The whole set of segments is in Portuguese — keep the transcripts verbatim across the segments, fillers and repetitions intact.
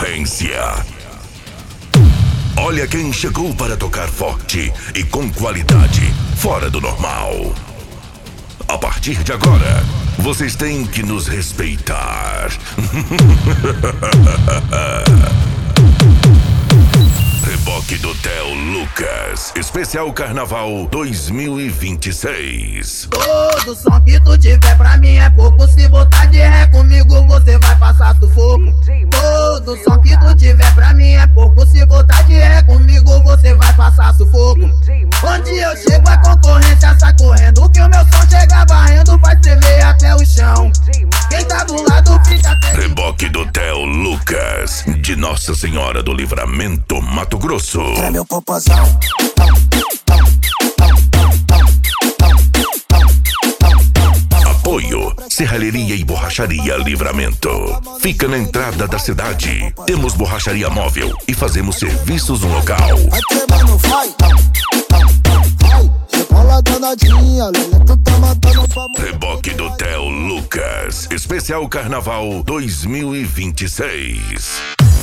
concorrência. Olha quem chegou para tocar forte e com qualidade fora do normal. A partir de agora, vocês têm que nos respeitar. Reboque do Theo Lucas, especial Carnaval dois mil e vinte e seis. Todo som que tu tiver pra mim é pouco. Se botar de ré comigo você vai passar sufoco. Todo som que tu tiver pra mim é pouco. Se botar de ré comigo você vai passar sufoco. Onde eu chego a concorrência sai correndo, que o meu som chega varrendo, vai tremer até o chão. Quem tá do lado fica até... Reboque do Theo Lucas, de Nossa Senhora do Livramento, Mato Grosso. Era meu popozão. Apoio Serralheria e Borracharia Livramento. Fica na entrada da cidade. Temos borracharia móvel e fazemos serviços no local. Vai tremendo, vai. Bola danadinha, Lelê, tu tá matando pra mulher. Reboque do Theo Lucas, especial Carnaval dois mil e vinte e seis.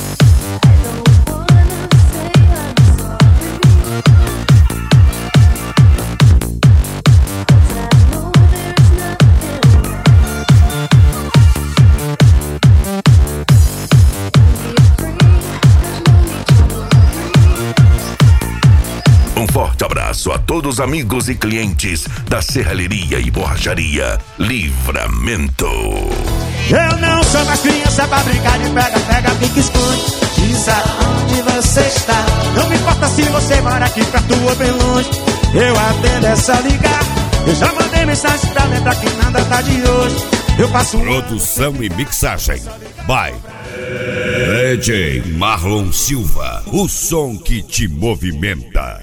Um forte abraço a todos os amigos e clientes da Serralheria e Borracharia Livramento. Eu não sou mais criança pra brincar de pega, pega, pique, esconde. Diz aonde você está. Não me importa se você mora aqui perto ou bem longe. Eu atendo essa ligar. Eu já mandei mensagem pra lembrar que nada tá de hoje. Eu passo um... Produção e mixagem by D J Marlon Silva, o som que te movimenta.